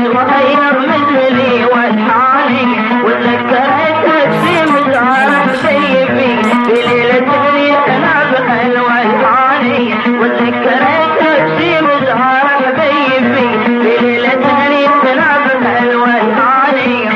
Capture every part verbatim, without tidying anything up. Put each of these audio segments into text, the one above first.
وتغير مثلي والحاني وتذكرتك في مزارك شيبي في ليلة ريحنا بخل والحاني وتذكرتك في مزارك بيبي في ليلة ريحنا بخل والحاني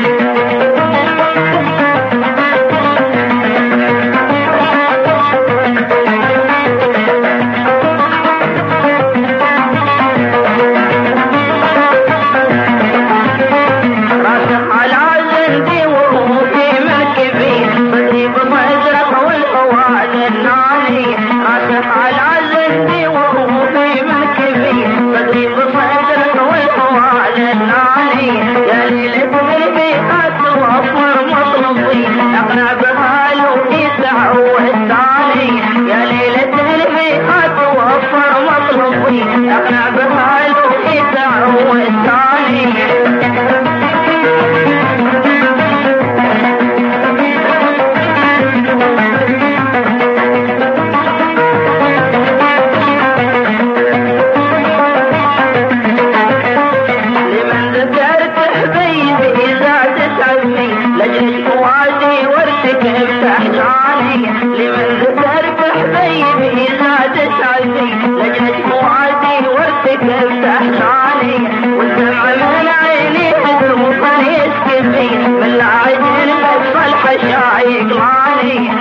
اقنع بهالو يسع والثاني يا ليلة الهيئات وفر مطلبي اقنع بهالو يسع والثاني لمن ذكرت حبيبي اذا تسعدني لجل فؤادي وارتكب احزاني لمن ذكرت حبيبي اذا تسعدني لجل فؤادي وارتكب احزاني والدمع من عيني حزن يسكبني من العجل بس الحشايق ماني